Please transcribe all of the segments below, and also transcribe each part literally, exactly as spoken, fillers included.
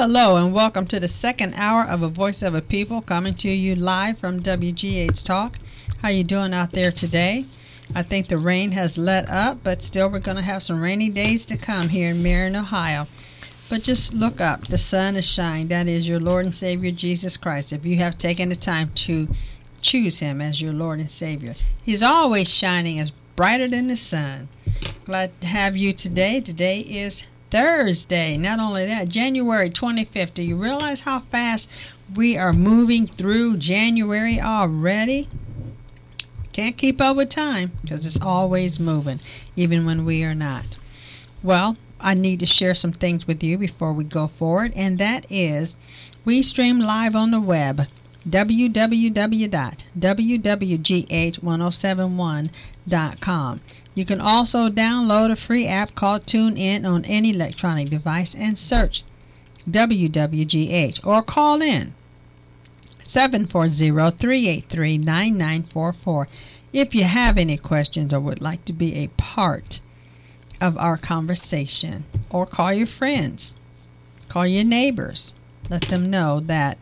Hello and welcome to the second hour of A Voice of a People, coming to you live from W G H Talk. How you doing out there today? I think the rain has let up, but still we're going to have some rainy days to come here in Marion, Ohio. But just look up. The sun is shining. That is your Lord and Savior, Jesus Christ. If you have taken the time to choose him as your Lord and Savior, he's always shining as brighter than the sun. Glad to have you today. Today is Thursday. Not only that, January twenty-fifth. Do you realize how fast we are moving through January already? Can't keep up with time because it's always moving, even when we are not. Well, I need to share some things with you before we go forward, and that is we stream live on the web, w w w dot w w g h ten seventy-one dot com. You can also download a free app called TuneIn on any electronic device and search W W G H or call in seven four zero, three eight three, nine nine four four if you have any questions or would like to be a part of our conversation. Or call your friends, call your neighbors, let them know that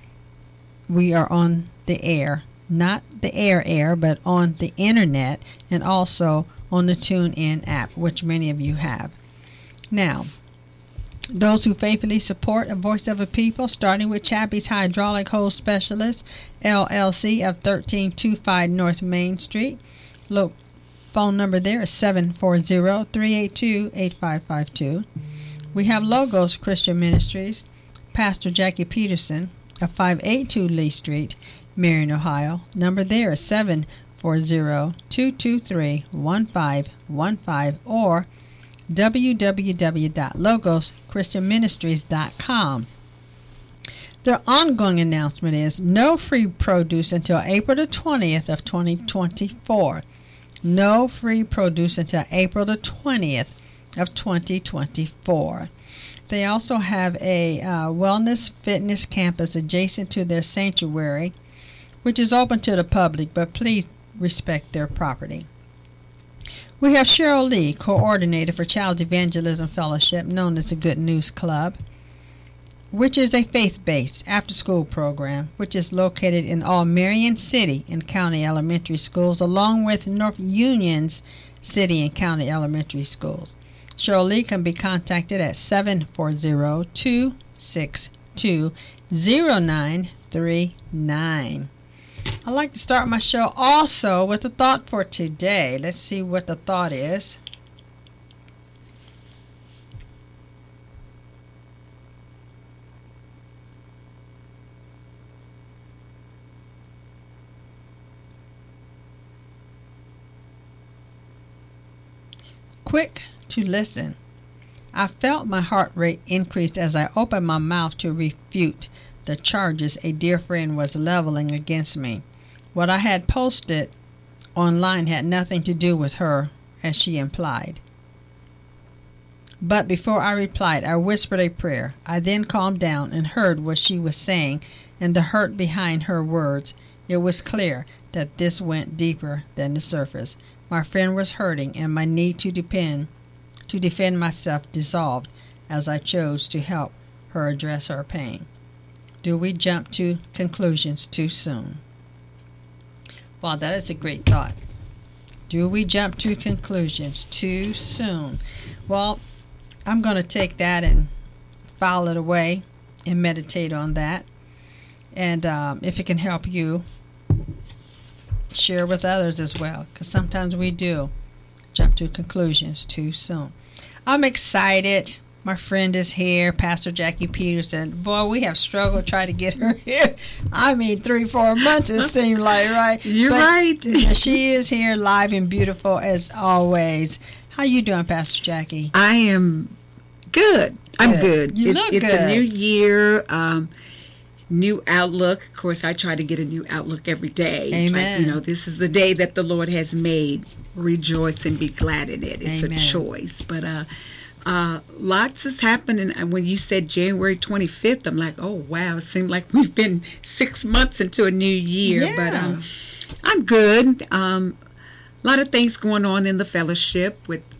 we are on the air, not the air air, but on the internet, and also on the TuneIn app, which many of you have. Now, those who faithfully support A Voice of a People, starting with Chappie's Hydraulic Hose Specialist, L L C of thirteen twenty-five North Main Street. Look, phone number there is seven four zero, three eight two, eight five five two. We have Logos Christian Ministries, Pastor Jackie Peterson of five eighty-two Lee Street, Marion, Ohio. Number there is seven four zero, two two three, one five one five or w w w dot logos christian ministries dot com. The ongoing announcement is no free produce until April the twentieth of twenty twenty-four. No free produce until April the twentieth of twenty twenty-four. They also have a uh, wellness fitness campus adjacent to their sanctuary, which is open to the public, but please respect their property. We have Cheryl Lee, coordinator for Child Evangelism Fellowship, known as the Good News Club, which is a faith-based after-school program, which is located in all Marion City and County Elementary Schools, along with North Union's City and County Elementary Schools. Cheryl Lee can be contacted at seven four zero, two six two, zero nine three nine. I'd like to start my show also with a thought for today. Let's see what the thought is. Quick to listen. I felt my heart rate increase as I opened my mouth to refute the charges a dear friend was leveling against me. What I had posted online had nothing to do with her, as she implied. But before I replied, I whispered a prayer. I then calmed down and heard what she was saying and the hurt behind her words. It was clear that this went deeper than the surface. My friend was hurting, and my need to depend, to defend myself dissolved as I chose to help her address her pain. Do we jump to conclusions too soon? Well, that is a great thought. Do we jump to conclusions too soon? Well, I'm going to take that and file it away and meditate on that. And um, if it can help you, share with others as well, because sometimes we do jump to conclusions too soon. I'm excited. My friend is here, Pastor Jackie Peterson. Boy, we have struggled trying to get her here. I mean, three, four months it seemed like, right? You're but right. She is here live and beautiful as always. How you doing, Pastor Jackie? I am good. I'm good. good. You it's, look it's good. a new year, um, new outlook. Of course, I try to get a new outlook every day. Amen. Like, you know, this is the day that the Lord has made. Rejoice and be glad in it. It's Amen. a choice. But, uh, Uh, lots is happening. And when you said January twenty-fifth, I'm like, oh, wow. It seemed like we've been six months into a new year. Yeah. But um, I'm good. Um, a lot of things going on in the fellowship with, with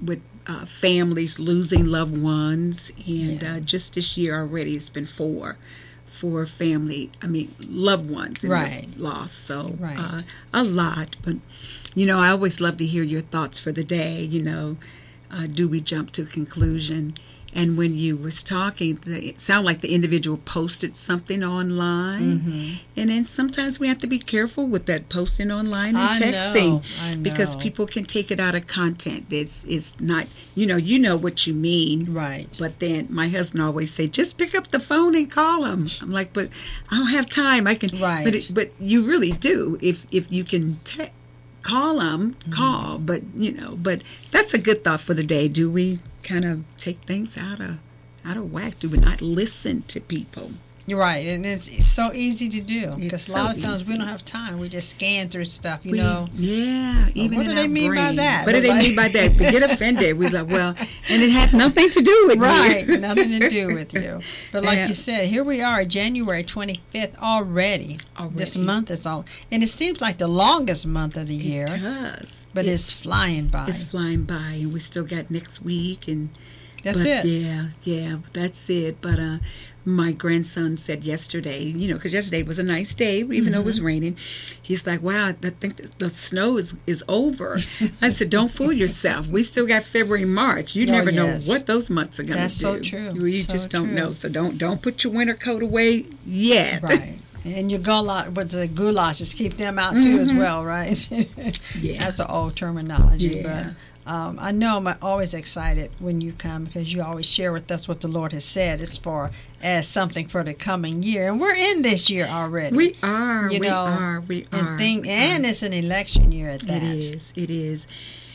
uh, families losing loved ones, and Yeah. uh, just this year already, it's been four, four family. I mean, loved ones and Right. lost. So Right. uh, a lot, but you know, I always love to hear your thoughts for the day. You know, uh, do we jump to conclusion? And when you was talking, the- it sounded like the individual posted something online. Mm-hmm. And then sometimes we have to be careful with that posting online and I texting. know, I Because know. people can take it out of content. It's, it's not, you know, you know what you mean. Right. But then my husband always say, just pick up the phone and call them. I'm like, but I don't have time. I can, Right. But, it, but you really do. If, if you can te- call them, call. But, you know, but that's a good thought for the day. Do we kind of take things out of out of whack? Do we not listen to people? You're right, and it's, it's so easy to do because It's a lot so of times easy. we don't have time. We just scan through stuff, you We- know. yeah, even what in do they our mean by brain. that? What do But they like- mean by that? We get offended. We're like, well, and it had nothing to do with Right, you. nothing to do with you. But like Yeah. you said, here we are, January twenty-fifth already. This Already. month is all, and it seems like the longest month of the It year, does. but It- it's flying by. it's flying by, and we still got next week, and That's but it. Yeah, yeah, that's it. But uh, my grandson said yesterday, you know, because yesterday was a nice day, even though it was raining. He's like, "Wow, I think the, the snow is is over." I said, "Don't fool yourself. We still got February, March. You Oh, never yes. know what those months are going to do. That's so true. You So just don't true. know. So don't don't put your winter coat away yet. Right. And your goulash, but the goulashes, keep them out too as well, right? Yeah. That's an old terminology, Yeah. but um, I know I'm always excited when you come because you always share with us what the Lord has said as far as something for the coming year, and we're in this year already. We are. You we know, are. We and are. think, we and are. it's an election year at that. It is. It is.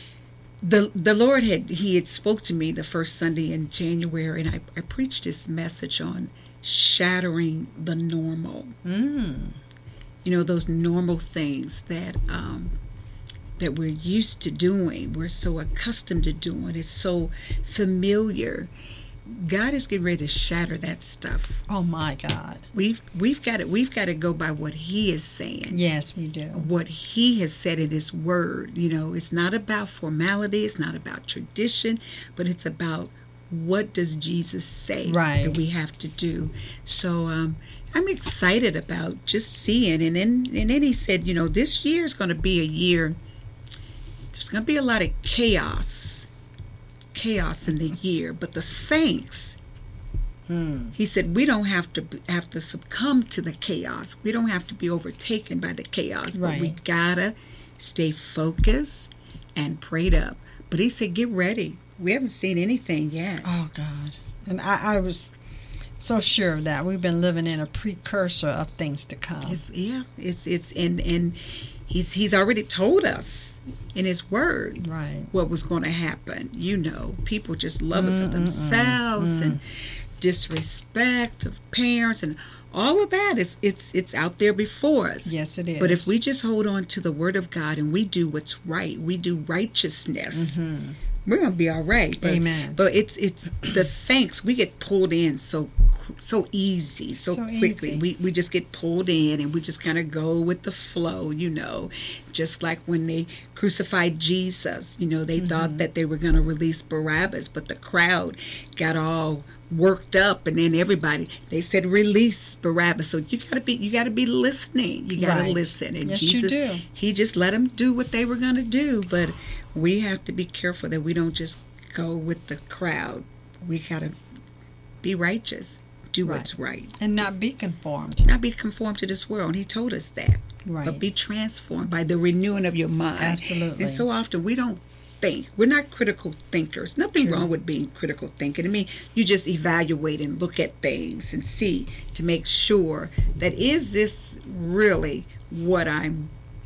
The the Lord had he had spoke to me the first Sunday in January, and I, I preached this message on shattering the normal. Mm. You know, those normal things that um, that we're used to doing. We're so accustomed to doing. It's so familiar. God is getting ready to shatter that stuff. Oh my God! We've we've got to we've got to go by what He is saying. Yes, we do. What He has said in His Word. You know, it's not about formality. It's not about tradition, but it's about what does Jesus say Right. that we have to do. So um, I'm excited about just seeing. And then and then He said, you know, this year is going to be a year. There's going to be a lot of chaos, chaos in the year, but the saints. Mm. He said we don't have to have to succumb to the chaos. We don't have to be overtaken by the chaos. But we Right. gotta stay focused and prayed up. But he said, get ready. We haven't seen anything yet. Oh God! And I, I was so sure of that. We've been living in a precursor of things to come. It's, yeah, it's it's and and he's he's already told us in his word Right. what was going to happen. You know, people just love us Mm, of mm, themselves mm, and disrespect of parents and all of that is it's it's out there before us. Yes, it is. But if we just hold on to the word of God and we do what's right, we do righteousness, Mhm. we're gonna be all right. But, Amen. But it's it's the saints. We get pulled in so so easy, so, So quickly. easy. We we just get pulled in and we just kind of go with the flow, you know. Just like when they crucified Jesus, you know, they Mm-hmm. thought that they were gonna release Barabbas, but the crowd got all worked up, and then everybody they said release Barabbas. So you gotta be you gotta be listening. You gotta Right. listen. And Yes, you Jesus, do. He just let them do what they were gonna do, but we have to be careful that we don't just go with the crowd. We gotta be righteous, do what's right, and not be conformed. not be conformed to this world. He told us that, Right. but be transformed by the renewing of your mind. Absolutely. And so often we don't think. We're not critical thinkers. Nothing True. wrong with being critical thinking. I mean, you just evaluate and look at things and see to make sure that is this really what I'm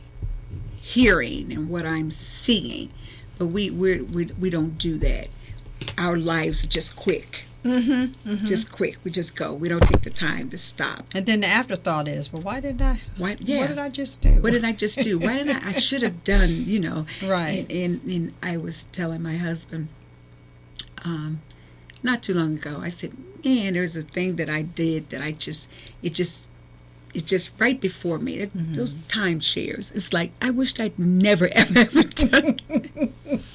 hearing and what I'm seeing. But we we we we don't do that. Our lives are just quick, Mm-hmm, mm-hmm. just quick. We just go. We don't take the time to stop. And then the afterthought is, well, why did I? Why? Yeah. What did I just do? What did I just do? Why did I? I should have done, you know. Right. And, and, and I was telling my husband, um, not too long ago, I said, man, there's a thing that I did that I just, it just, it's just right before me. It, Mm-hmm. Those timeshares. It's like, I wished I'd never, ever, ever done.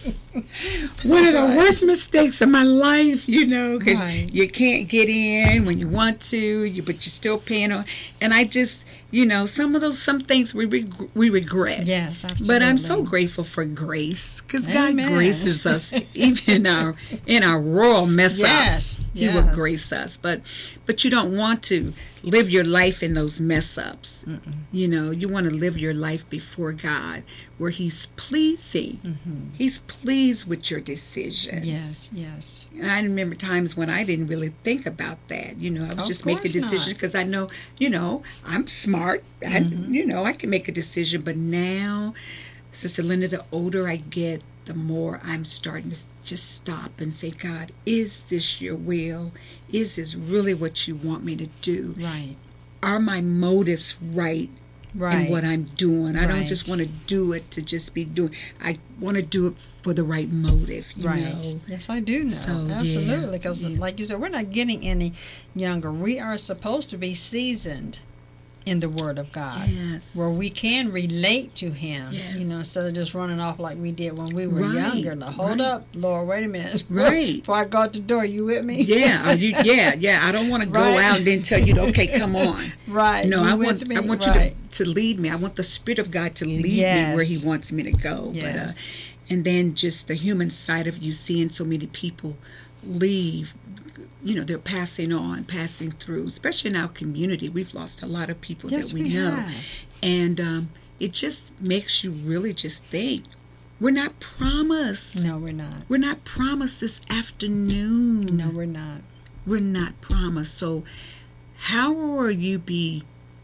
one of the Right. worst mistakes of my life, you know, because Right. you can't get in when you want to, you but you're still paying on. And I just, you know, some of those, some things we reg- we regret. Yes, absolutely. But I'm so grateful for grace, because God Amen. graces us even in our in our royal mess Yes, ups. He will yes. grace us, but but you don't want to live your life in those mess ups. Mm-mm. You know, you want to live your life before God, where He's pleasing. Mhm. He's pleased with your decisions. Yes, yes. And I remember times when I didn't really think about that. You know, I was Of just making course decisions not. because I know, you know, I'm smart. I, Mhm. you know, I can make a decision. But now, Sister Linda, the older I get, the more I'm starting to s- just stop and say, God, is this your will? Is this really what you want me to do? Right. Are my motives right? Right. In what I'm doing. I don't Right. just want to do it to just be doing. I want to do it for the right motive, you Right. know. Yes, I do know. So, yeah, Absolutely. Because, yeah. like you said, we're not getting any younger. We are supposed to be seasoned in the Word of God, Yes. where we can relate to Him. Yes. You know, instead of just running off like we did when we were Right, younger. Now, hold right. up, Lord, wait a minute. Right. Before I go out the door, you with me? Yeah, are you, yeah, yeah. I don't want to go Right. out and then tell you, okay, come on. Right. No, you I with want me? I want Right. you to, to lead me. I want the Spirit of God to lead Yes. me where He wants me to go. Yes. But, uh, and then just the human side of you, seeing so many people leave. You know, they're passing on, passing through, especially in our community. We've lost a lot of people Yes, that we, we know. have. And um, it just makes you really just think, we're not promised. No, we're not. We're not promised this afternoon. No, we're not. We're not promised. So how will you be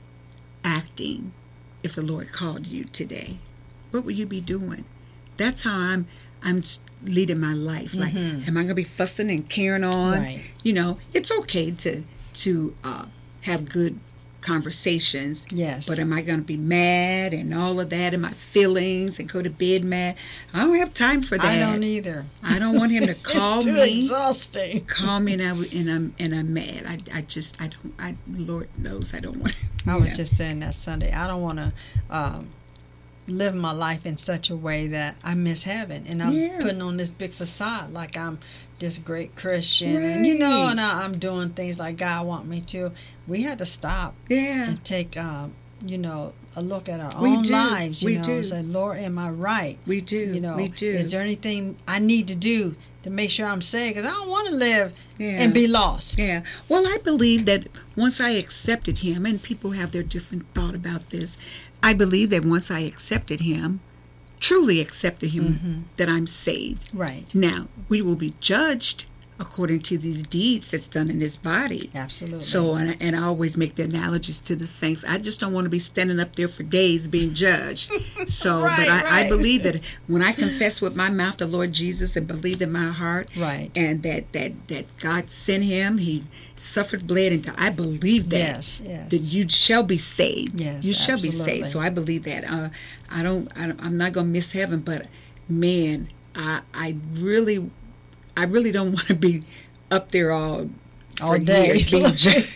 acting if the Lord called you today? What will you be doing? That's how I'm I'm leading my life. Like, Mhm. am I going to be fussing and carrying on? Right. You know, it's okay to to uh, have good conversations. Yes. But am I going to be mad and all of that and my feelings and go to bed mad? I don't have time for that. I don't either. I don't want him to call it's too me. exhausting. Call me and, I, and I'm and I'm mad. I, I just I don't. I Lord knows I don't want. I you was know. just saying that Sunday. I don't want to um, live my life in such a way that I miss heaven, and I'm Yeah. putting on this big facade like I'm this great Christian, and you know, Right. and I, I'm doing things like God want me to. We had to stop Yeah. and take, um, you know, a look at our We own do. lives. You We know, do. and say, Lord, am I right? We do. You know, we do. is there anything I need to do to make sure I'm saved? Because I don't want to live Yeah. and be lost. Yeah. Well, I believe that once I accepted Him, and people have their different thought about this, I believe that once I accepted Him, truly accepted Him, Mhm. that I'm saved. Right. Now, we will be judged according to these deeds that's done in this body. Absolutely. So, and I, and I always make the analogies to the saints. I just don't want to be standing up there for days being judged. So, Right, but I, I right. believe that when I confess with my mouth the Lord Jesus and believe in my heart, Right. and that that that God sent Him, He suffered, bled, and died. I believe that. Yes, yes. That you shall be saved. Yes, you shall be absolutely. saved. So I believe that. Uh, I don't. I, don't- I'm not gonna miss heaven, but man, I I really, I really don't want to be up there all all for day. years being judged.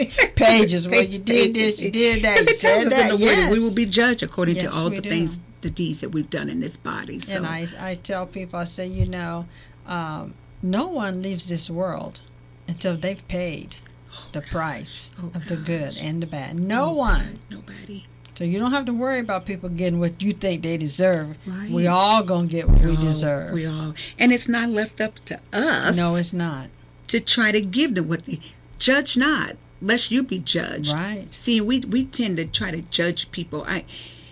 Pages where you did this, you did that, you Because it tells said us that. in the Word Yes. that we will be judged according Yes, to all we the do. things, the deeds that we've done in this body. So And I, I tell people, I say, you know, um, no one leaves this world until they've paid the gosh. price Oh, of the gosh. good and the bad. No Oh, one. God, nobody. So you don't have to worry about people getting what you think they deserve. Right. We all gonna get what we all- deserve. We all, and it's not left up to us. No, it's not. to try to give them what they judge not, lest you be judged. Right. See, we we tend to try to judge people. I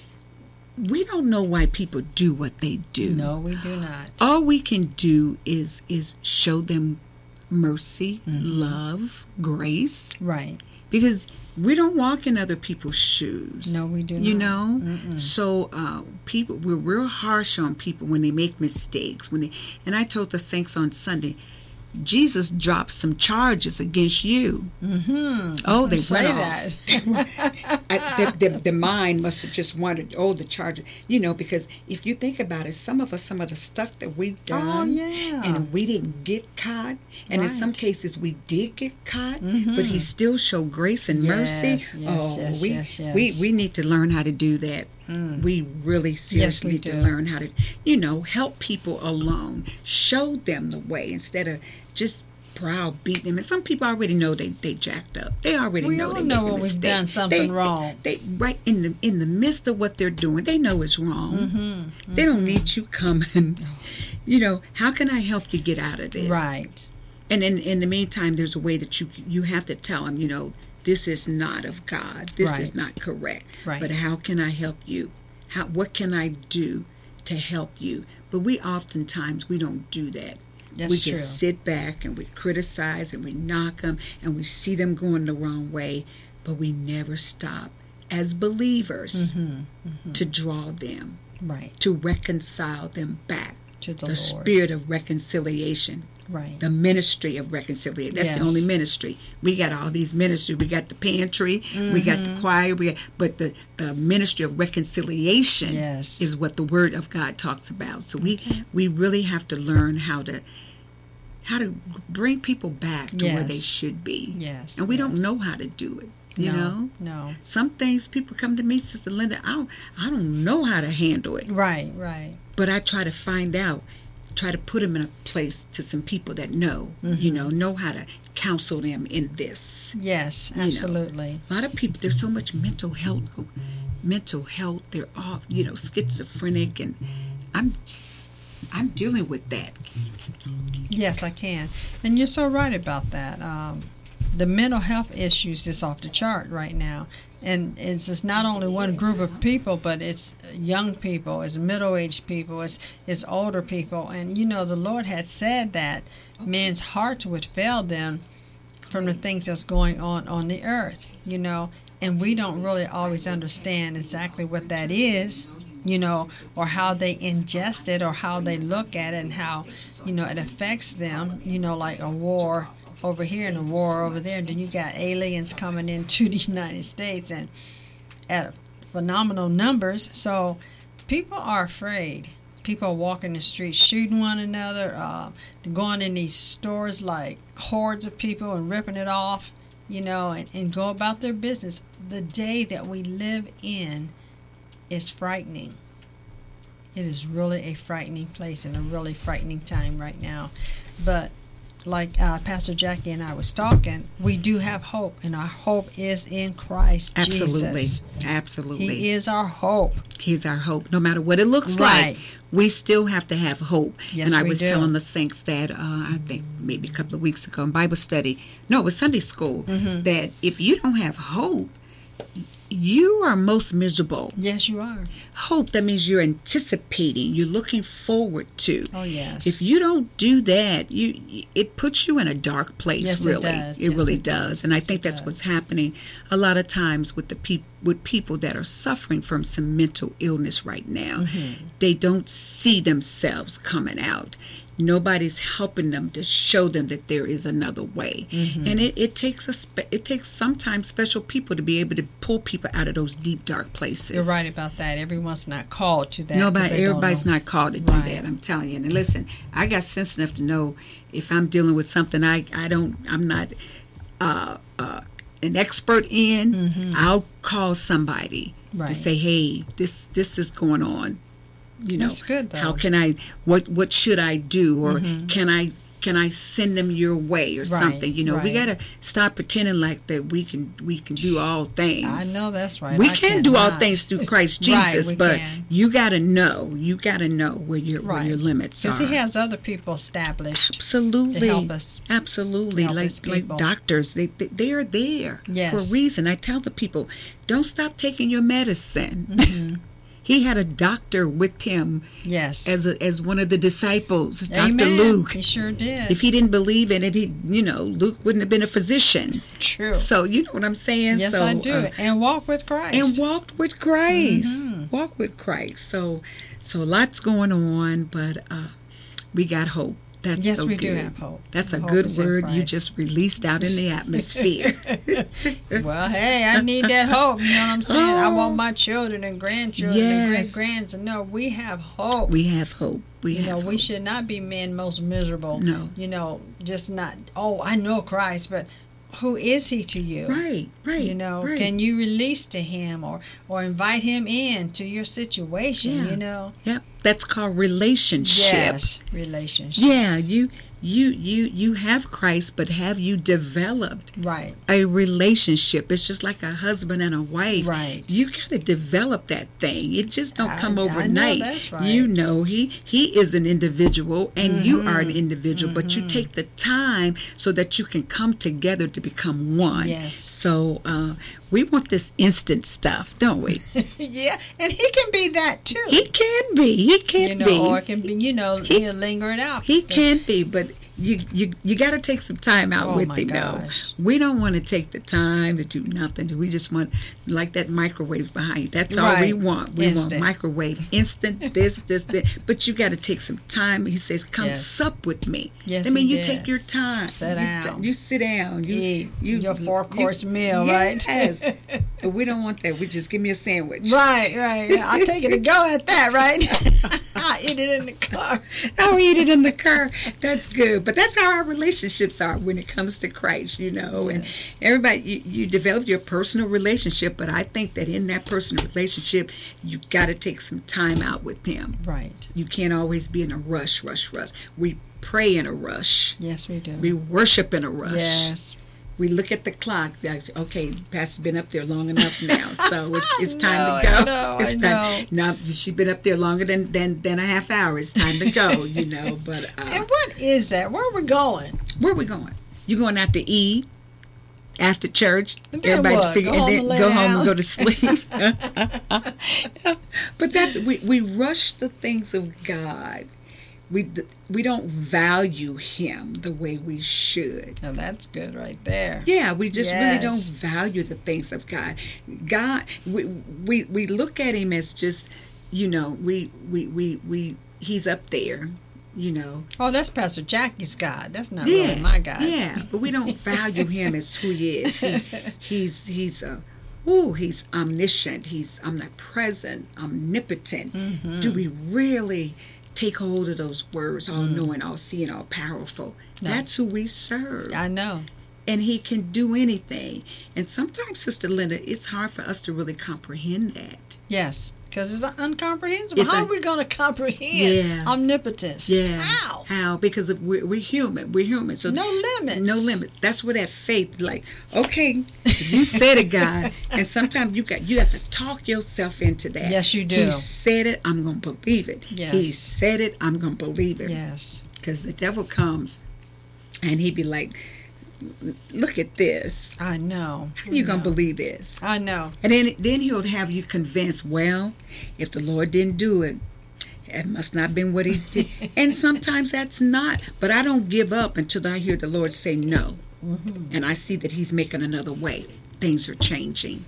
we don't know why people do what they do. No, we do not. All we can do is is show them mercy, Mm-hmm. love, grace, Right. because we don't walk in other people's shoes. No, we do You not. know, Mm-mm. so uh, people we're real harsh on people when they make mistakes. When they and I told the saints on Sunday, Jesus dropped some charges against you. Mm-hmm. Oh, they Say went that. I, the, the, the mind must have just wanted, oh, the charges. You know, because if you think about it, some of us, some of the stuff that we've done, Oh, yeah. and we didn't get caught, and in some Right. cases we did get caught, Mhm. but He still showed grace and mercy. Yes, yes, oh, yes, we, yes, yes. we we need to learn how to do that Mm. We really seriously Yes, we need to do. learn how to, you know, help people along, show them the way instead of just browbeating them. And some people already know they they jacked up. They already We know all they know make a when we've mistake. done something They- wrong. They, right in the in the midst of what they're doing, they know it's wrong. Mm-hmm. They don't need you coming. You know, how can I help you get out of this? Right. And in in the meantime, there's a way that you you have to tell them, you know, this is not of God. This is Right. not correct. Right. But how can I help you? How what can I do to help you? But we oftentimes we don't do that. That's we true. just sit back and we criticize and we knock them and we see them going the wrong way, but we never stop as believers Mm-hmm. Mm-hmm. to draw them, Right. to reconcile them back. To the, The Lord. spirit of reconciliation, Right. the ministry of reconciliation. That's Yes. the only ministry. We got all these ministries. We got the pantry, we got Mm-hmm. the choir, we got, but the, the ministry of reconciliation Yes. is what the Word of God talks about. So we we really have to learn how to how to bring people back to where they Yes. should be. Yes. And we don't yes. know how to do it. You no, know, No. some things people come to me, Sister Linda, I don't, I don't know how to handle it. Right. Right. But I try to find out, try to put them in a place to some people that know, you know, know how to counsel them in this. Yes. know. Absolutely. A lot of people, there's so much mental health, mental health. They're all, you know, schizophrenic, and I'm, I'm dealing with that. Yes, I can. And you're so right about that. Um, the mental health issues is off the chart right now. And it's, it's not only one group of people, but it's young people, it's middle-aged people, it's, it's older people. And, you know, the Lord had said that men's hearts would fail them from the things that's going on on the earth, you know. And we don't really always understand exactly what that is, you know, or how they ingest it or how they look at it and how, you know, it affects them, you know, like a war over here and a war over there. And then you got aliens coming into the United States and at phenomenal numbers. So people are afraid. People are walking the streets shooting one another, uh, going in these stores like hordes of people and ripping it off, you know, and, and go about their business. The day that we live in is frightening. It is really a frightening place and a really frightening time right now. But like uh, Pastor Jackie and I was talking, we do have hope, and our hope is in Christ Absolutely. Jesus. Absolutely. He is our hope. He's our hope. No matter what it looks Right. like, we still have to have hope. Yes, and I we was do. telling the saints that, uh, I think maybe a couple of weeks ago in Bible study, no, it was Sunday school, Mm-hmm. that if you don't have hope, you are most miserable. Yes, you are. Hope, that means you're anticipating, you're looking forward to. Oh, yes. If you don't do that, you it puts you in a dark place. Yes, it really, does. Yes, really it does. does. And I Yes, think it that's does. what's happening a lot of times with the people with people that are suffering from some mental illness right now. Mm-hmm. They don't see themselves coming out. Nobody's helping them to show them that there is another way. Mm-hmm. And it, it takes a spe- it takes sometimes special people to be able to pull people out of those deep dark places. You're right about that. Everyone's not called to that. 'cause Nobody, they don't everybody's know. not called to do Right. that. I'm telling you. And listen, I got sense enough to know if I'm dealing with something I, I don't, I'm not uh, uh, an expert in. Mm-hmm. I'll call somebody Right. to say, hey, this this is going on. You know, That's good, though. how can I? What what should I do? Or Mhm. can I? Can I send them your way or Right, something? You know, we right. gotta stop pretending like that we can we can do all things. I know that's right. We I can do all cannot. things through Christ Right, Jesus, we but can. you got to know. You got to know where your where Right. your limits are. Because he has other people established Absolutely, to help us. absolutely. help like his like people. doctors, they, they they are there Yes. for a reason. I tell the people, don't stop taking your medicine. Mm-hmm. He had a doctor with him Yes. as a, as one of the disciples, Doctor Amen. Luke. He sure did. If he didn't believe in it, he you know Luke wouldn't have been a physician. True. So you know what I'm saying? Yes, so, I do. uh, and walk with Christ. and walked with Christ. Mhm. Walk with Christ. So, so lots going on, but uh, we got hope. That's yes, so we good. do have hope. That's a Hope good is in word you Christ. just released out in the atmosphere. Well, hey, I need that hope. You know what I'm saying? I Oh. want my children and grandchildren and great Yes. grands to know we have hope. We have hope. We you have know, hope. we should not be men most miserable. No. You know, just not, oh, I know Christ, but who is he to you? Right, right. You know, right. can you release to him or or invite him in to your situation? Yeah. You know. Yep, that's called relationship. Yes, relationship. Yeah, you you you you have Christ, but have you developed Right. a relationship? It's just like a husband and a wife. Right. You got to develop that thing. It just don't I- come I know overnight. that's right. You know, he he is an individual, and you are an Mm-hmm. individual. But you take the time so that you can come together to become one. Yes. So uh, we want this instant stuff, don't we? Yeah, and he can be that too. He can be. He can you know, be. or it can be, you know, He- he'll linger it out. He can be, but you you you got to take some time out Oh, with my him. gosh. Though we don't want to take the time to do nothing. We just want like that microwave behind you. That's all we Right. want. We Instant. want microwave, instant. This, this, this. But you got to take some time. He says, "Come Yes. sup with me." Yes, I mean, he you did. take your time. Sit you, down. You sit down. You Eat you your four-course you- meal, right? Yes. But we don't want that. We just give me a sandwich. Right, right. Yeah, I'll take it a go at that, right? I'll eat it in the car. I'll eat it in the car. That's good. But that's how our relationships are when it comes to Christ, you know. And everybody, you, you develop your personal relationship, but I think that in that personal relationship, you got to take some time out with him. Right. You can't always be in a rush, rush, rush. We pray in a rush. Yes, we do. We worship in a rush. Yes. We look at the clock. like, Okay, Pastor's been up there long enough now, so it's, it's I time know, to go. I know, it's I time. Now she's been up there longer than, than than a half hour. It's time to go, you know. But uh, And what is that? Where are we going? where are we going? You going out to eat after church? And then Everybody what? figure Go and home then and lay go home down? and go to sleep. But that's we we rush the things of God. We we don't value Him the way we should. Now that's good right there. Yeah, we just really don't Yes. value the things of God. God, we we, we look at Him as just, you know, we, we, we, we He's up there, you know. Oh, that's Pastor Jackie's God. That's not Yeah, really my God. yeah, but we don't value Him as who He is. He, he's he's a. Ooh, he's omniscient. He's omnipresent, omnipotent. Mm-hmm. Do we really take hold of those words? All knowing, all seeing, all powerful. No. That's who we serve. I know. And He can do anything. And sometimes, Sister Linda, it's hard for us to really comprehend that. Yes, because it's incomprehensible. It's How a- are we going to comprehend Yeah. omnipotence? Yeah. How? How? Because of, we're, we're human. We're human. So No limits. No limit. That's where that faith, like, okay, you said it, God. And sometimes you got you have to talk yourself into that. Yes, you do. He said it. I'm gonna believe it. Yes. He said it. I'm gonna believe it. Yes. Because the devil comes, and he be like, look at this. I know. How you gonna I know. believe this? I know. And then then he'll have you convinced, well, if the Lord didn't do it, it must not have been what He did. And sometimes that's not. But I don't give up until I hear the Lord say no. Mm-hmm. And I see that He's making another way. Things are changing.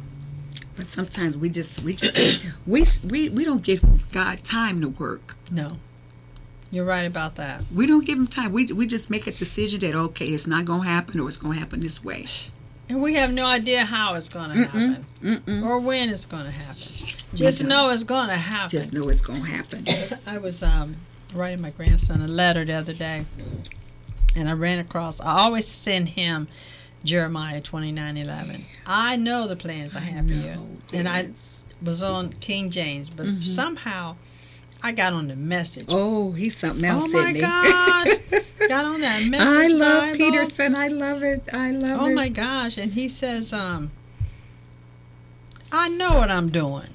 But sometimes we just we just we we we don't give God time to work. No. You're right about that. We don't give Him time. We we just make a decision that okay, it's not gonna happen, or it's gonna happen this way. And we have no idea how it's going to happen Mm-mm. or when it's going to happen. Just don't. know it's going to happen. Just know it's gonna happen. I was um, writing my grandson a letter the other day, and I ran across. I always send him Jeremiah twenty-nine eleven. I know the plans I have for you, know, and I yes. was on King James, but Mhm. somehow I got on the Message. Oh, he's something else, Oh, my isn't he? gosh. Got on that Message I love Bible. Peterson. I love it. I love Oh it. my gosh! And he says, um, "I know what I'm doing."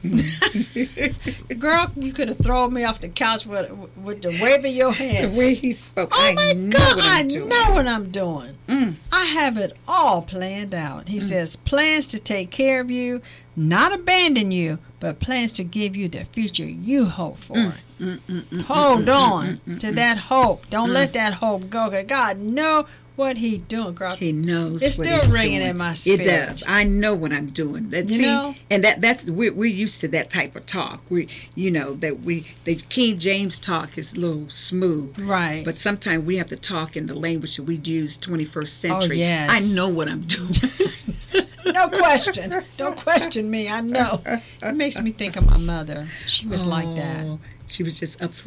Girl, you could have thrown me off the couch with with the wave of your The hand. way he spoke, Oh I my know God! what I I'm doing. know what I'm doing. Mm. I have it all planned out. He says, "Plans to take care of you, not abandon you, but plans to give you the future you hope for." Mm, mm, mm, Hold mm, on mm, mm, to mm. that hope. Don't Mm. let that hope go. 'Cause God know what He doing, girl. He knows. It's what still he's ringing doing. in my spirit. It does. I know what I'm doing. That, You see, know? and that that's we're, we're used to that type of talk. We, you know, that we the King James talk is a little smooth, Right. but sometimes we have to talk in the language that we use twenty-first century. Oh, yes. I know what I'm doing. No question. Don't question me. I know. It makes me think of my mother. She was like that. Oh, She was just up front.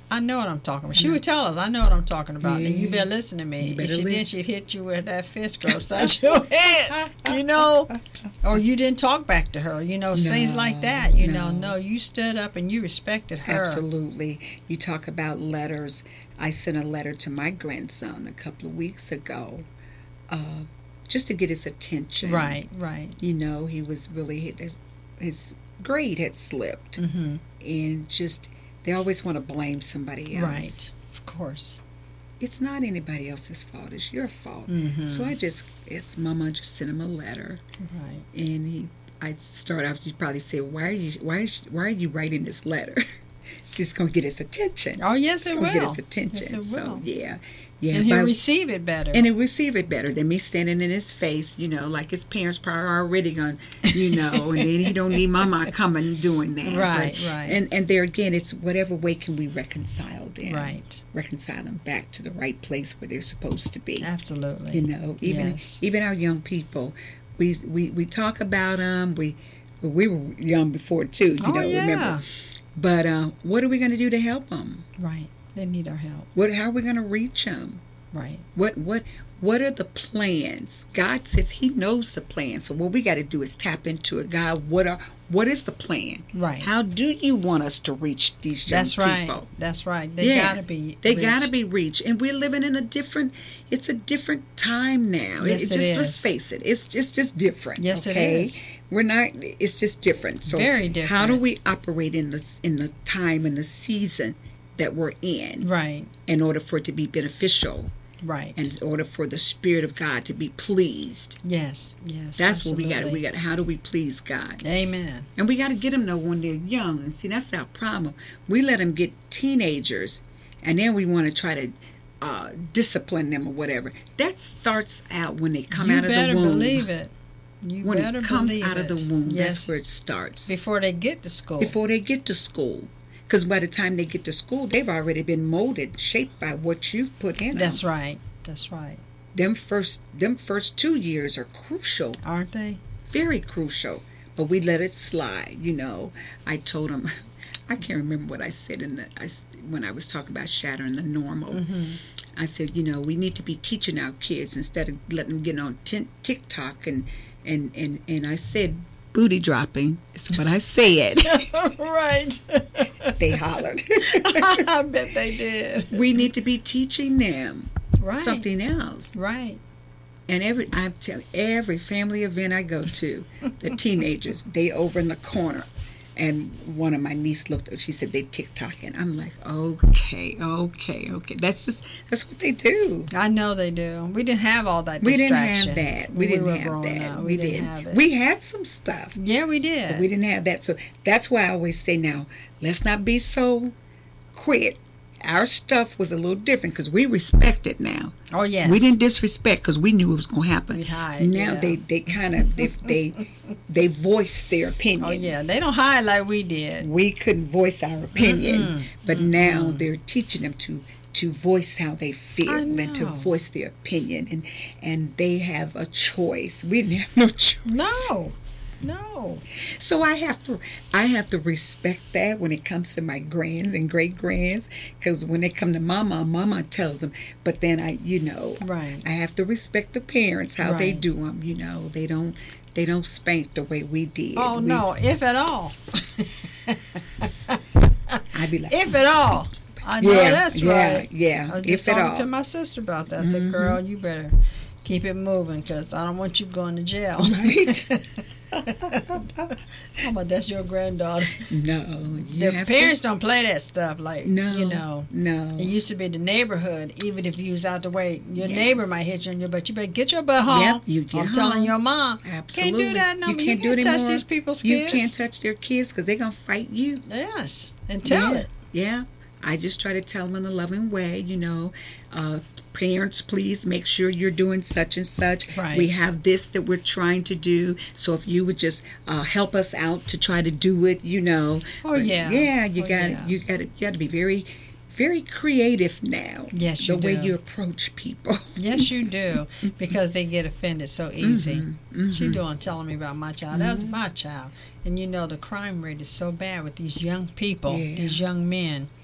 I know what I'm talking about. She would tell us, I know what I'm talking about. Yeah. And you better listen to me. You If better she did, listen. she'd hit you with that fist go upside your head. You know? Or you didn't talk back to her. You know, things like that. You know, no. no, you stood up and you respected her. Absolutely. You talk about letters. I sent a letter to my grandson a couple of weeks ago, uh, just to get his attention. Right, right. You know, he was really, his, his grade had slipped. Mm-hmm. And just, they always want to blame somebody else. Right, of course. It's not anybody else's fault. It's your fault. Mm-hmm. So I just, it's Mama, just sent him a letter. Right. And he, I start off, you probably say, why are you, why is, why are you writing this letter? It's just going to get his attention. Oh, yes, It's it gonna will. get his attention. Yes, it So, will. yeah. Yeah. And he'll by- receive it better. and he'll receive it better than me standing in his face, you know, like his parents probably are already going, you know, and then he don't need Mama coming and doing that. Right, But- right. And, and there again, it's whatever way can we reconcile them. Right. Reconcile them back to the right place where they're supposed to be. Absolutely. You know, even Yes. even our young people, we we, we talk about them. We well, we were young before too. You Oh, know, yeah. remember? But uh, what are we going to do to help them? Right. They need our help. What? How are we going to reach them? Right. What what what are the plans? God says He knows the plan. So what we got to do is tap into it. God, what are what is the plan? Right. How do you want us to reach these young That's right. people? That's right. They Yeah. gotta be. They reached. gotta be reached, and we're living in a different. It's a different time now. Yes, it, it just is. let's face it. It's just just different. Yes, it okay? is. We're not. It's just different. So Very how do different. we operate in this in the time and the season that we're in, Right. in order for it to be beneficial, Right. and in order for the Spirit of God to be pleased? yes. Yes. That's what we got. absolutely. We got. How do we please God? Amen. And we got to get them though when they're young. And see, that's our problem. We let them get teenagers, and then we want to try to uh, discipline them or whatever. That starts out when they come you out of the better womb. believe it. You When better it comes believe out of the it. womb, Yes. that's where it starts. Before they get to school. Before they get to school. Because by the time they get to school, they've already been molded, shaped by what you've put in That's them. right. That's right. Them first, them first two years are crucial. Aren't they? Very crucial, but we let it slide. You know, I told him, I can't remember what I said in the I, when I was talking about shattering the normal. Mm-hmm. I said, you know, we need to be teaching our kids instead of letting them get on t- TikTok and and and and I said booty dropping is what I said. Right. They hollered. I bet they did. We need to be teaching them Right. something else. Right. And every I tell every family event I go to, the teenagers they over in the corner, and one of my niece looked. She said they TikToking. I'm like, okay, okay, okay. That's just that's what they do. I know they do. We didn't have all that We didn't distraction. have that. when We didn't were have growing that. up. We, We, didn't. didn't have it. We had some stuff. yeah, we did. But we didn't have that. So that's why I always say now, let's not be so quick. Our stuff was a little different because we respected now. Oh, yes. We didn't disrespect because we knew it was going to happen. We'd hide, now yeah. they, they kind of they they they voiced their opinions. Oh, yeah. They don't hide like we did. We couldn't voice our opinion, Mm-mm. but now they're teaching them to to voice how they feel I and to know. voice their opinion, and and they have a choice. We didn't have no choice. No. No. So I have to, I have to respect that when it comes to my grands and great grands, because when they come to Mama, Mama tells them. But then I, you know, Right. I have to respect the parents how they Right. do them. You know, they don't, they don't spank the way we did. Oh, We- no. If at all. I'd be like, If at all. I know yeah, that's yeah, right. yeah. I was just If at talking all. to my sister about that. I said, Mhm. girl, you better keep it moving because I don't want you going to jail. Right? I'm like, that's your granddaughter. No, you The have parents don't play that stuff. Like, to, no, you know, no. it used to be the neighborhood. Even if you was out the way, your Yes. neighbor might hit you on your butt. You better get your butt home. Yep, you get I'm telling home. your mom. Absolutely. Can't do that no You more. can't you do it touch anymore. these people's You kids. can't touch their kids because they're gonna fight you. Yes, and tell yeah. it. Yeah. I just try to tell them in a loving way, you know, uh, parents, please make sure you're doing such and such. Right. We have this that we're trying to do. So if you would just uh, help us out to try to do it, you know. Oh, But, yeah. Yeah, you Oh, got yeah. you got to you got to be very, very creative now. Yes, the you way do. you approach people. Yes, you do, because they get offended so easy. Mhm, She mhm. doing telling me about my child. That was my child, and you know the crime rate is so bad with these young people, Yeah. these young men.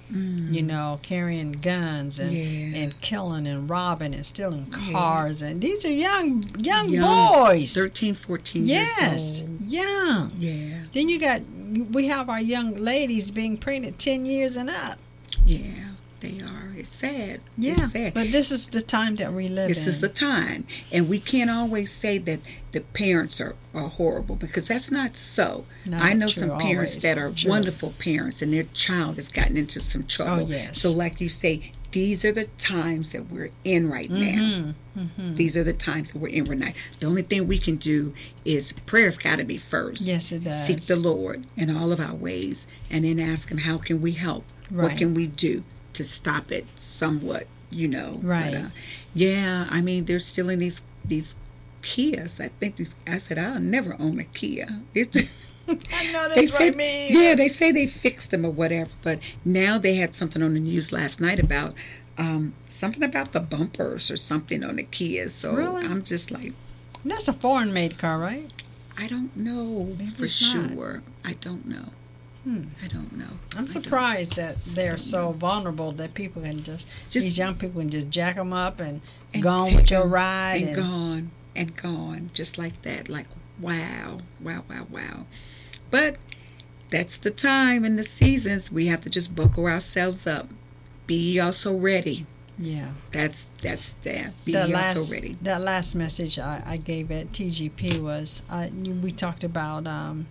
Mm. you know, carrying guns and Yeah. and killing and robbing and stealing cars. And these are young young, Young, boys. thirteen, fourteen Yes, years old. young. Yeah. Then you got we have our young ladies being pregnant ten years and up. Yeah, they are. It's sad. Yeah, It's sad. but this is the time that we live This in. is the time. And we can't always say that the parents are, are horrible, because that's not so. Not I know true, some parents always. that are True. wonderful parents and their child has gotten into some trouble. Oh, yes. So like you say, these are the times that we're in right now. Mm-hmm. These are the times that we're in right now. The only thing we can do is prayer's got to be first. Yes, it does. Seek the Lord in all of our ways, and then ask Him, how can we help? Right. What can we do to stop it somewhat, you know? Right. But, uh, yeah, I mean, they're still in these these Kias. I think these. I said, I'll never own a Kia. It, I know they that's what I say, mean. yeah, they say they fixed them or whatever. But now they had something on the news last night about um, something about the bumpers or something on the Kias. So Really? I'm just like, That's a foreign-made car, right? I don't know Maybe for it's not. sure. I don't know. Hmm. I don't know. I'm I don't- surprised that they're so vulnerable that people can just, Just- these young people can just jack them up and, and go on take with your them ride. and And, gone and gone just like that. Like, wow, wow, wow, wow. But that's the time and the seasons. We have to just buckle ourselves up. Be ye also ready. yeah. That's that's that. Be That ye last, also ready. that last message I, I gave at T G P was, uh, we talked about, um,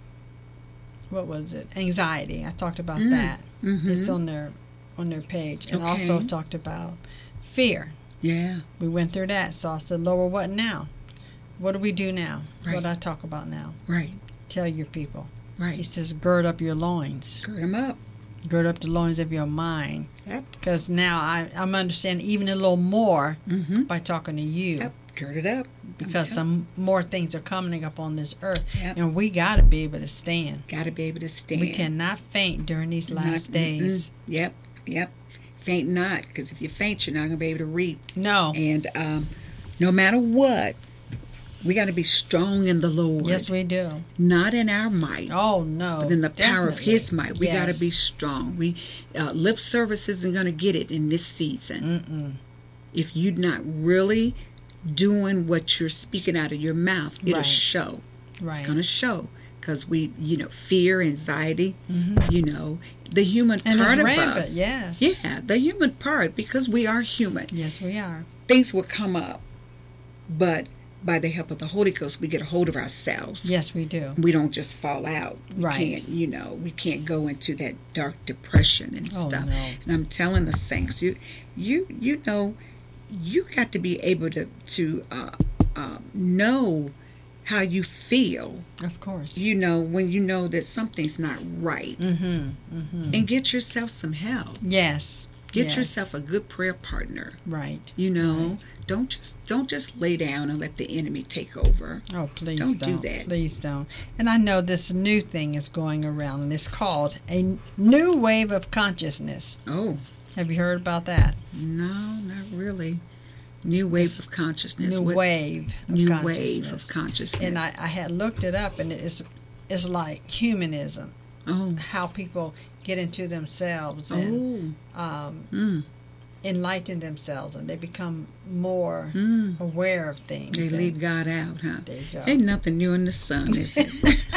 what was it? Anxiety. I talked about Mm. that. Mhm. It's on their on their page. And also Okay. talked about fear. Yeah. We went through that. So I said, Lord, what now? What do we do now? Right. What do I talk about now? Right. Tell your people. He Right. says, gird up your loins. Gird them up. Gird up the loins of your mind. Yep. Because now I, I'm understanding even a little more Mm-hmm. by talking to you. Yep. Gird it up. Because some more things are coming up on this earth. Yep. And we got to be able to stand. Got to be able to stand. We cannot faint during these last Not- days. mm-mm. Yep. Yep. Faint not, because if you faint, you're not going to be able to reap. No. And um, no matter what, we got to be strong in the Lord. Yes, we do. Not in our might, Oh, no. but in the power of definitely. His might. We got Yes. to be strong. We uh, lip service isn't going to get it in this season. Mm-mm. If you're not really doing what you're speaking out of your mouth, it'll Right. show. Right. It's going to show. Because we, you know, fear, anxiety, Mhm. you know, the human And part it's of rampant, us. yes. Yeah, the human part, because we are human. Yes, we are. Things will come up, but by the help of the Holy Ghost, we get a hold of ourselves. Yes, we do. We don't just fall out. We Right. can't, you know, we can't go into that dark depression and Oh, stuff. no. And I'm telling the saints, you, you, you know, you got to be able to to uh, uh, know how you feel. Of course. You know, when you know that something's not right, Mm-hmm. Mm-hmm. and get yourself some help. Yes. Get Yes. yourself a good prayer partner. Right. You know, Right. don't just don't just lay down and let the enemy take over. Oh, please Don't don't. do that. Please don't. And I know this new thing is going around, and it's called a new wave of consciousness. Oh, Have you heard about that? no, not really. New wave of consciousness. New What- wave of New consciousness. wave of consciousness. And I, I had looked it up, and it's it's like humanism, oh, how people get into themselves and oh, um, mm, enlighten themselves, and they become more mm. aware of things. They and- leave God out, huh? There you go. Ain't nothing new in the sun, is it?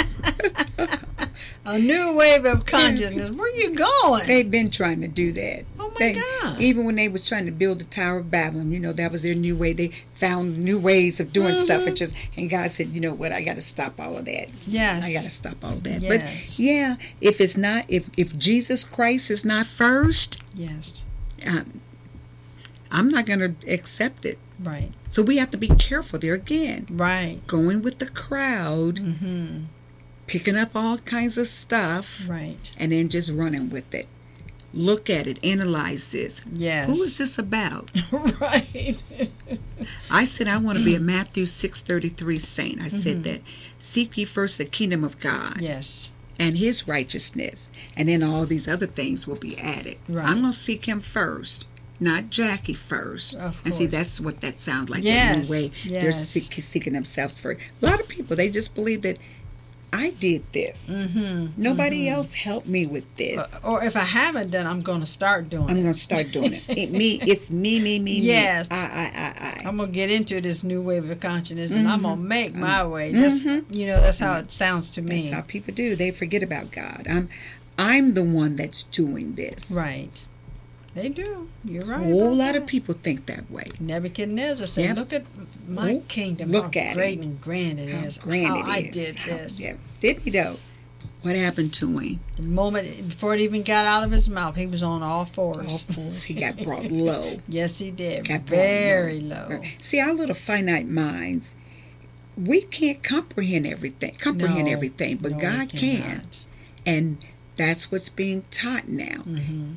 A new wave of consciousness. Where you going? They've been trying to do that. Oh, my They- God. Even when they was trying to build the Tower of Babylon, you know, that was their new way. They found new ways of doing stuff. Mhm. It just and God said, you know what, I got to stop all of that. Yes. I got to stop all of that. Yes. But yeah, if it's not, if if Jesus Christ is not first, Yes. uh, I'm not going to accept it. Right. So we have to be careful there again. Right. Going with the crowd, Mm-hmm. picking up all kinds of stuff, Right. and then just running with it. Look at it, analyze this. Yes. Who is this about? Right. I said I want to be a Matthew six thirty-three saint. I said Mhm. that seek ye first the kingdom of God Yes. and His righteousness, and then all these other things will be added. Right. I'm going to seek Him first, not Jackie first. Of and see, course. that's what that sounds like. Yes, That new way they're yes. seek, seeking themselves first. A lot of people, they just believe that I did this. Mm-hmm. Nobody mm-hmm. else helped me with this. Uh, or if I haven't, then I'm going to start doing I'm it. going to start doing it. it. Me, it's me, me, me, yes. me. I, I, I, I. I'm going to get into this new wave of consciousness, and mm-hmm. I'm going to make my way. That's, mm-hmm. you know, that's how it sounds to me. That's how people do. They forget about God. I'm, I'm the one that's doing this. Right. They do. You're right. A whole lot that. of people think that way. Nebuchadnezzar said, Yep. "Look at my Ooh, kingdom. look how at great it. and grand it How is. grand how it I is. did How- this." yeah. Did he though? What happened to him? The moment before it even got out of his mouth, he was on all fours. All fours. He got brought low. Yes, he did. Got brought Very low. See, our little finite minds, we can't comprehend everything. Comprehend No. everything, but No, we God can, cannot. and that's what's being taught now. Mm-hmm.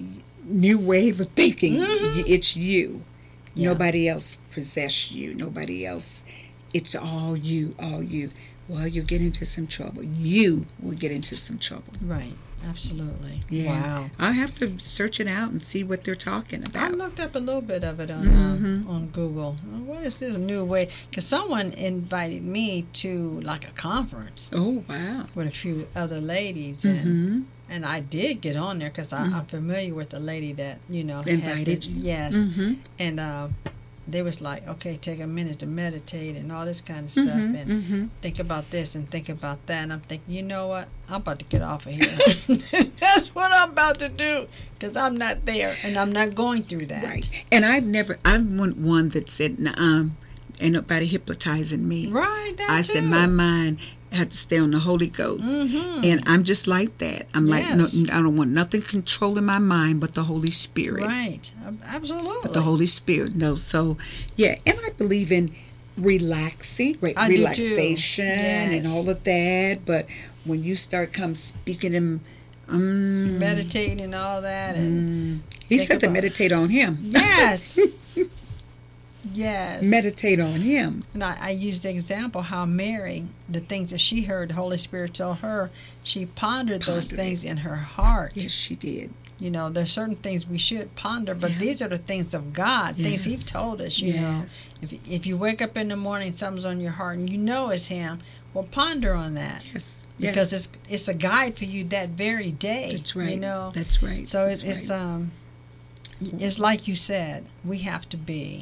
New wave of thinking. Mhm. Y- It's you. Yeah. Nobody else possess you. Nobody else. It's all you. All you. Well, you'll get into some trouble. You will get into some trouble. Right. Absolutely. Yeah. Wow. I'll have to search it out and see what they're talking I about. looked up a little bit of it on Mhm. uh, on Google. What is this new way? Because someone invited me to like a conference Oh, wow. with a few other ladies, and Mm-hmm. and I did get on there because Mhm. I'm familiar with the lady that you know had Invited the- you. Yes, Mm-hmm. and uh, they was like, okay, take a minute to meditate and all this kind of stuff, Mm-hmm. and Mm-hmm. think about this and think about that. And I'm thinking, you know what? I'm about to get off of here. That's what I'm about to do because I'm not there and I'm not going through that. Right. And I've never, I'm one, one that said, nah, ain't nobody hypnotizing me. Right. That I too. said, my mind had to stay on the Holy Ghost. Mhm. And I'm just like that. I'm Yes. like, no, I don't want nothing controlling my mind but the Holy Spirit. Right. Ab- Absolutely. But the Holy Spirit, no. So, yeah. And I believe in relaxing, re- I do too. relaxation and Yes. all of that. But when you start come speaking in, um, Meditating and all that. And he think said to about- meditate on him. yes. Yes. Meditate on him. And I, I used the example how Mary, the things that she heard, the Holy Spirit told her, she pondered, those Pondered things in her heart. Yes, she did. You know, there's certain things we should ponder, but Yeah. these are the things of God, things He Yes. told us, you know. Yes. If, if you wake up in the morning, something's on your heart, and you know it's Him, well, ponder on that. Yes. Because yes. it's it's a guide for you that very day. That's right. You know, That's right. so That's it's it's right. um, it's like you said, we have to be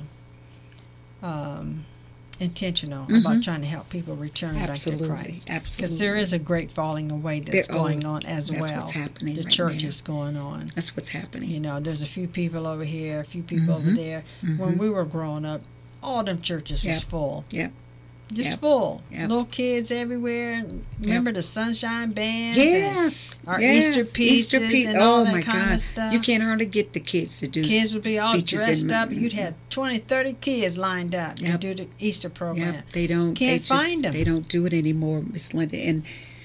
um, intentional Mhm. about trying to help people return Absolutely. back to Christ. Absolutely. Because there is a great falling away that's There- oh, going on as that's well. what's happening The right church now. is going on. That's what's happening. You know, there's a few people over here, a few people over Mhm. there. Mhm. When we were growing up, all them churches was Yep. full. Yep. Just Yep. full. Yep. Little kids everywhere. Remember the sunshine bands? Yes. and our yes. Easter pieces piece- and oh all that my kind God. of stuff. You can't hardly get the kids to do Kids would be all speeches dressed in- up. You'd have twenty, thirty kids lined up Yep. to do the Easter program. Yep, they don't. Can't they just, find 'em. They don't do it anymore, Miss Linda. And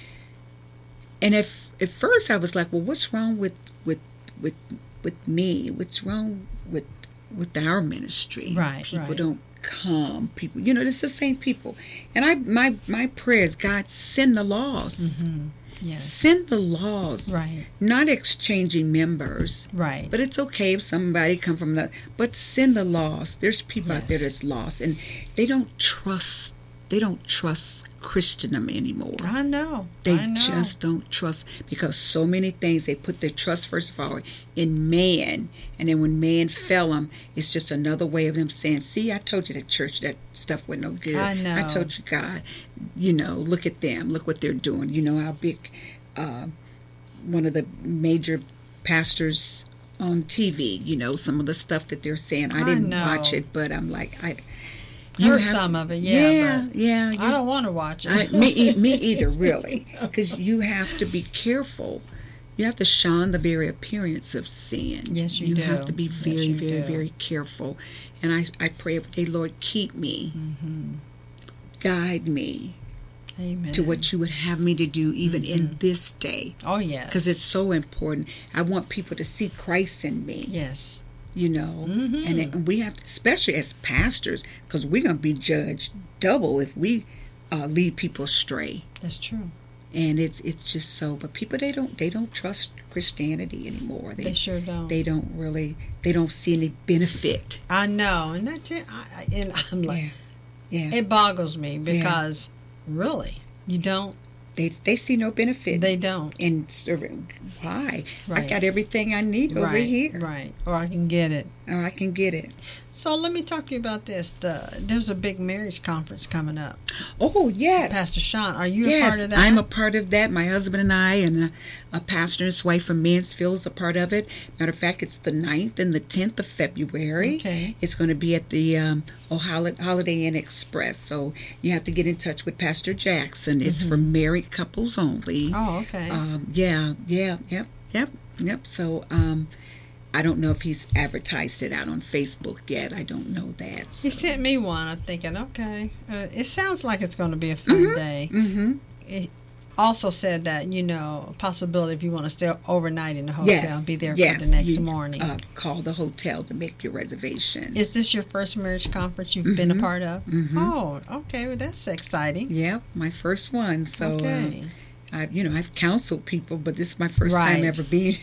and if at first I was like, well, what's wrong with with with with me? What's wrong with with our ministry? Right, People right. don't come. People, you know, it's the same people. And I, my my prayer is, God, send the lost. Mhm. Yes. Send the lost. Right. Not exchanging members. Right. But it's okay if somebody come from the. But send the lost. There's people out there Yes. that's lost, and they don't trust. They don't trust Christendom anymore. I know. They I know. just don't trust, because so many things, they put their trust first of all in man, and then when man fell them, it's just another way of them saying, "See, I told you that church, that stuff was no good. I know. I told you, God, you know, look at them, look what they're doing. You know how big, uh, one of the major pastors on T V, you know, some of the stuff that they're saying. I I didn't know. watch it, but I'm like, I Heard have- some of it, yeah. yeah, but yeah. I you- don't want to watch I, it. me, e- me either, really, because you have to be careful. You have to shun the very appearance of sin. Yes, you You do. have to be Yes, very, you very, do. very careful. And I, I pray every day, Lord, keep me, Mhm. guide me Amen. to what you would have me to do, even in this day, Oh yes. because it's so important. I want people to see Christ in me. yes. You know, Mhm. and, it, and we have, to, especially as pastors, because we're going to be judged double if we uh, lead people astray. That's true. And it's it's just so, but people, they don't they don't trust Christianity anymore. They sure don't. They don't really, they don't see any benefit. I know, and that's it. I, I, and I'm like, Yeah, yeah. it boggles me because really, you don't. They they see no benefit. They don't. In serving. Why? Right. I got everything I need over right, here. Right. Or I can get it. Or I can get it. So let me talk to you about this. The, there's a big marriage conference coming up. Oh, yes. Pastor Sean, are you yes, a part of that? I'm a part of that. My husband and I and a, a pastor and his wife from Mansfield is a part of it. Matter of fact, it's the ninth and the tenth of February. Okay. It's going to be at the um, Ohio Holiday Inn Express. So you have to get in touch with Pastor Jackson. It's mm-hmm. for married couples only. Oh, okay. Um, yeah, yeah, yep, yep, yep. So um, I don't know if he's advertised it out on Facebook yet. I don't know that. So. He sent me one. I'm thinking, okay, uh, it sounds like it's going to be a fun mm-hmm. day. Mm-hmm. It also said that, you know, a possibility if you want to stay overnight in the hotel yes. and be there yes. for the next you, morning. Uh, call the hotel to make your reservations. Is this your first marriage conference you've mm-hmm. been a part of? Mm-hmm. Oh, okay. Well, that's exciting. Yeah, my first one. So, okay. uh, I, you know, I've counseled people, but this is my first right. time ever being,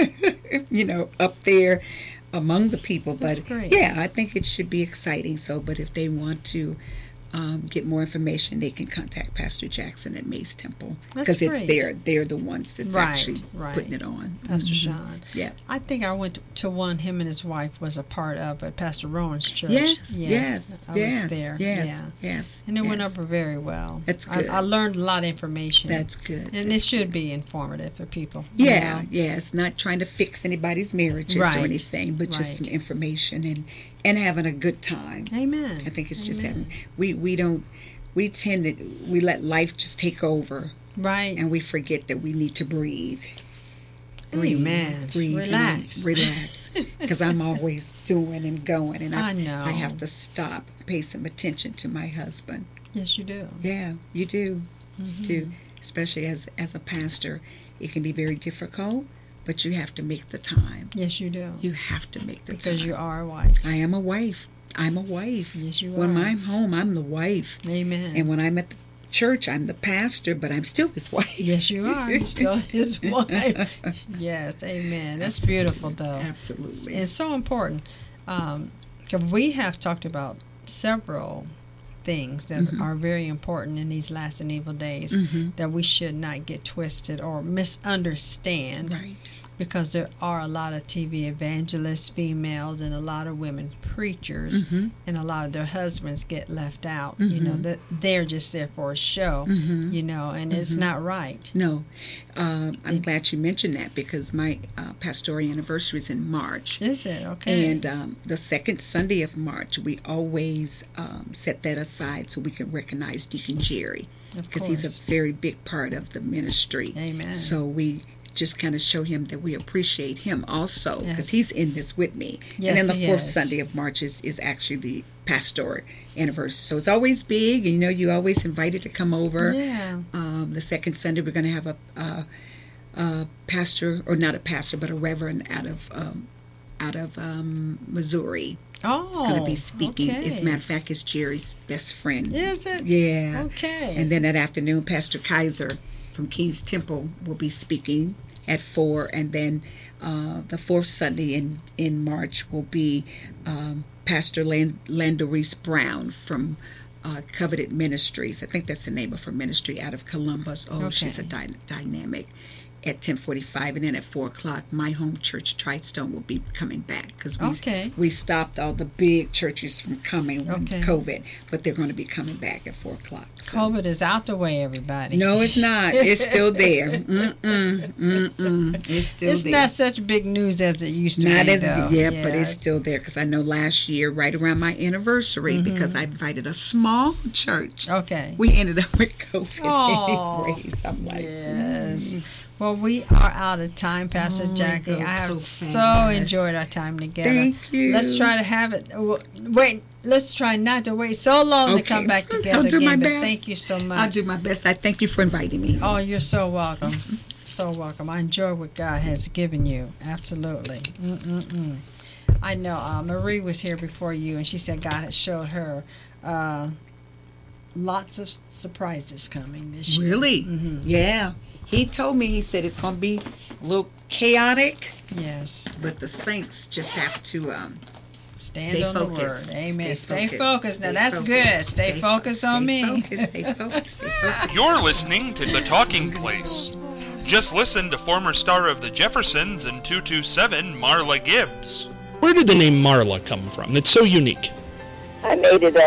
you know, up there among the people. But That's great. yeah, I think it should be exciting. So, but if they want to um, get more information, they can contact Pastor Jackson at Mays Temple because it's their they're the ones that's right, actually right. putting it on. Pastor mm-hmm. Sean. Yeah, I think I went to one him and his wife was a part of at Pastor Rowan's church. Yes, yes, yes, I yes, was there. Yes, yeah. yes, and it yes. went over very well. That's good. I, I learned a lot of information. That's good. And that's it should good. be informative for people. Yeah, you know? yes, not trying to fix anybody's marriages right. or anything, but just right. some information and and having a good time. Amen. I think it's just Amen. having we we don't we tend to we let life just take over, right? And we forget that we need to breathe. Breathe, Amen. breathe, relax, relax. Because I'm always doing and going, and I, I know I have to stop, pay some attention to my husband. Yes, you do. Yeah, you do, mm-hmm. you do. Especially as as a pastor, it can be very difficult, but you have to make the time. Yes, you do. You have to make the because time. Because you are a wife. I am a wife. I'm a wife. Yes, you when are. When I'm home, I'm the wife. Amen. And when I'm at the church, I'm the pastor, but I'm still his wife. Yes, you are. You're still his wife. Yes, amen. That's beautiful, though. Absolutely. And it's so important. Um, 'cause we have talked about several things that mm-hmm. are very important in these last and evil days mm-hmm. that we should not get twisted or misunderstand. Right. Because there are a lot of T V evangelists, females, and a lot of women preachers, mm-hmm. and a lot of their husbands get left out. Mm-hmm. You know, that they're just there for a show, mm-hmm. you know, and mm-hmm. it's not right. No. Um, I'm it, glad you mentioned that because my uh, pastoral anniversary is in March. Is it? Okay. And um, the second Sunday of March, we always um, set that aside so we can recognize Deacon Jerry. Because he's a very big part of the ministry. Amen. So we just kind of show him that we appreciate him also because yes. he's in this with me. Yes, and then the fourth is. Sunday of March is, is actually the pastoral anniversary. So it's always big. And, you know, you're always invited to come over. Yeah. Um, the second Sunday, we're going to have a, a, a pastor, or not a pastor, but a reverend out of um, out of um, Missouri. Oh, it's going to be speaking. Okay. As a matter of fact, it's Jerry's best friend. Is it? Yeah. Okay. And then that afternoon, Pastor Kaiser from King's Temple will be speaking at four, and then uh, the fourth Sunday in, in March will be um, Pastor Land- Landorice Brown from uh, Covenant Ministries. I think that's the name of her ministry out of Columbus. Oh, okay. She's a dy- dynamic. At ten forty-five, and then at four o'clock, my home church, Tridestone, will be coming back because we okay. we stopped all the big churches from coming when okay. COVID, but they're going to be coming back at four o'clock. So. COVID is out the way, everybody. No, it's not. It's still there. Mm-mm, mm-mm. It's still it's there. It's not such big news as it used to not be, as, though. Yeah, yeah, but it's still there because I know last year, right around my anniversary, mm-hmm. because I invited a small church. Okay. We ended up with COVID oh, anyways. I'm like, yes. Mm. Well, we are out of time, Pastor oh, Jackie. I have so, so enjoyed our time together. Thank you. Let's try to have it. Wait, let's try not to wait so long okay. to come back together I'll do again. My but best. Thank you so much. I'll do my best. I thank you for inviting me. Oh, you're so welcome. So welcome. I enjoy what God has given you. Absolutely. Mm-mm-mm. I know uh, Marie was here before you, and she said God has showed her uh, lots of surprises coming this year. Really? Mm-hmm. Yeah. He told me, he said it's going to be a little chaotic. Yes. But the saints just have to um, Stand Stay on focused. the word. Amen. Stay, Stay focused. focused. Now Stay that's focused. good. Stay, Stay focused fo- on stay me. Focused, stay focused. Stay focused. You're listening to The Talking Place. Just listen to former star of the Jeffersons and two two seven, Marla Gibbs. Where did the name Marla come from? It's so unique. I made it up.